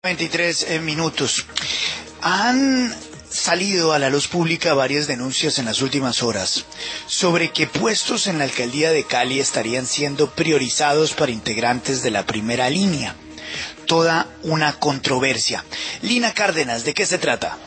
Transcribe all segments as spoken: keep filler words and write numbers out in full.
veintitrés eh, minutos. Han salido a la luz pública varias denuncias en las últimas horas sobre que puestos en la alcaldía de Cali estarían siendo priorizados para integrantes de la primera línea. Toda una controversia. Lina Cárdenas, ¿de qué se trata?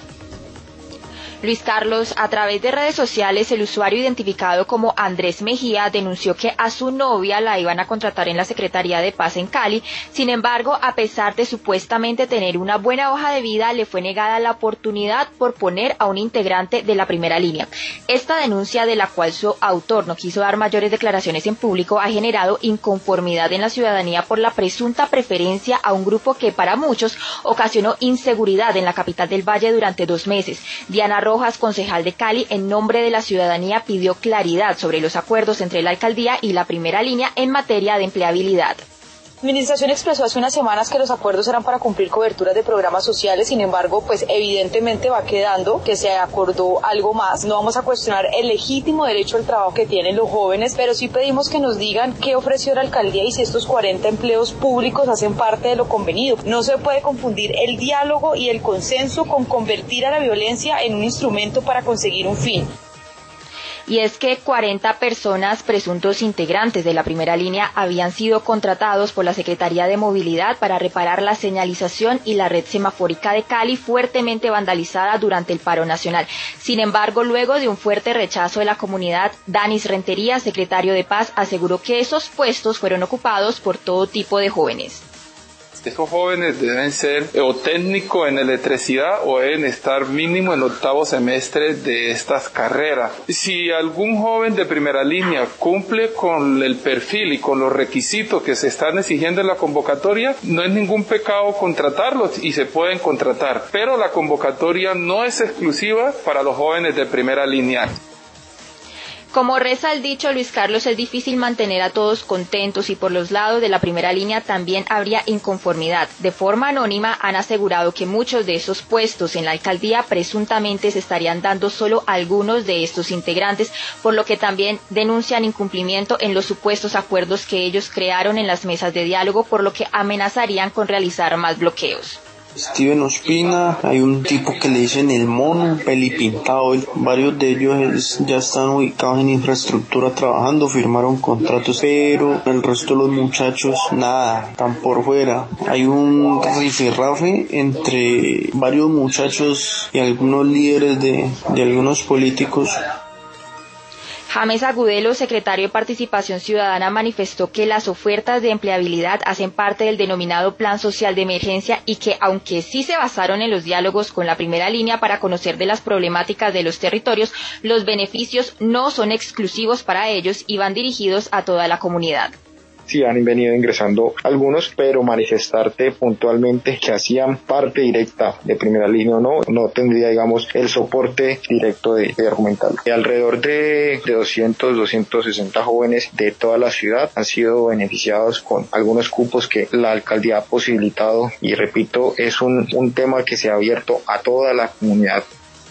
Luis Carlos, a través de redes sociales, el usuario identificado como Andrés Mejía denunció que a su novia la iban a contratar en la Secretaría de Paz en Cali. Sin embargo, a pesar de supuestamente tener una buena hoja de vida, le fue negada la oportunidad por poner a un integrante de la primera línea. Esta denuncia, de la cual su autor no quiso dar mayores declaraciones en público, ha generado inconformidad en la ciudadanía por la presunta preferencia a un grupo que para muchos ocasionó inseguridad en la capital del Valle durante dos meses. Diana Rojas, concejal de Cali, en nombre de la ciudadanía, pidió claridad sobre los acuerdos entre la alcaldía y la primera línea en materia de empleabilidad. La administración expresó hace unas semanas que los acuerdos eran para cumplir coberturas de programas sociales. Sin embargo, pues evidentemente va quedando que se acordó algo más. No vamos a cuestionar el legítimo derecho al trabajo que tienen los jóvenes, pero sí pedimos que nos digan qué ofreció la alcaldía y si estos cuarenta empleos públicos hacen parte de lo convenido. No se puede confundir el diálogo y el consenso con convertir a la violencia en un instrumento para conseguir un fin. Y es que cuarenta personas, presuntos integrantes de la primera línea, habían sido contratados por la Secretaría de Movilidad para reparar la señalización y la red semafórica de Cali, fuertemente vandalizada durante el paro nacional. Sin embargo, luego de un fuerte rechazo de la comunidad, Danis Rentería, secretario de Paz, aseguró que esos puestos fueron ocupados por todo tipo de jóvenes. Estos jóvenes deben ser o técnico en electricidad o deben estar mínimo en el octavo semestre de estas carreras. Si algún joven de primera línea cumple con el perfil y con los requisitos que se están exigiendo en la convocatoria, no es ningún pecado contratarlos y se pueden contratar. Pero la convocatoria no es exclusiva para los jóvenes de primera línea. Como reza el dicho, Luis Carlos, es difícil mantener a todos contentos y por los lados de la primera línea también habría inconformidad. De forma anónima han asegurado que muchos de esos puestos en la alcaldía presuntamente se estarían dando solo a algunos de estos integrantes, por lo que también denuncian incumplimiento en los supuestos acuerdos que ellos crearon en las mesas de diálogo, por lo que amenazarían con realizar más bloqueos. Steven Ospina, hay un tipo que le dicen el mono, pelipintado, varios de ellos ya están ubicados en infraestructura trabajando, firmaron contratos, pero el resto de los muchachos nada, están por fuera. Hay un rifirrafe entre varios muchachos y algunos líderes de, de algunos políticos. James Agudelo, secretario de Participación Ciudadana, manifestó que las ofertas de empleabilidad hacen parte del denominado Plan Social de Emergencia y que, aunque sí se basaron en los diálogos con la primera línea para conocer de las problemáticas de los territorios, los beneficios no son exclusivos para ellos y van dirigidos a toda la comunidad. Sí han venido ingresando algunos, pero manifestarte puntualmente que hacían parte directa de primera línea o no, no tendría, digamos, el soporte directo de, de argumental. Alrededor de, de doscientos, doscientos sesenta jóvenes de toda la ciudad han sido beneficiados con algunos cupos que la alcaldía ha posibilitado y, repito, es un, un tema que se ha abierto a toda la comunidad.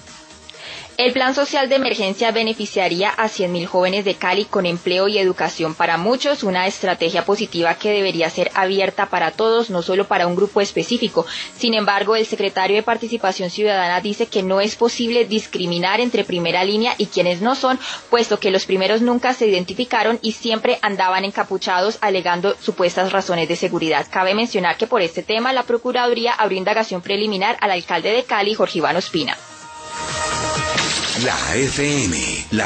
El Plan Social de Emergencia beneficiaría a cien mil jóvenes de Cali con empleo y educación. Para muchos, una estrategia positiva que debería ser abierta para todos, no solo para un grupo específico. Sin embargo, el secretario de Participación Ciudadana dice que no es posible discriminar entre primera línea y quienes no son, puesto que los primeros nunca se identificaron y siempre andaban encapuchados alegando supuestas razones de seguridad. Cabe mencionar que por este tema la Procuraduría abrió indagación preliminar al alcalde de Cali, Jorge Iván Ospina. La F M, la